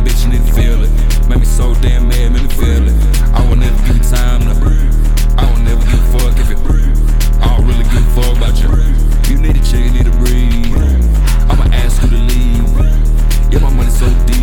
bitch, you need to feel it. Made me so damn mad, made me feel it. I won't never give you time to breathe. I won't never give a fuck if it I don't really give a fuck about you. You need a chick, you need to breathe. I'ma ask you to leave. Yeah, my money so deep.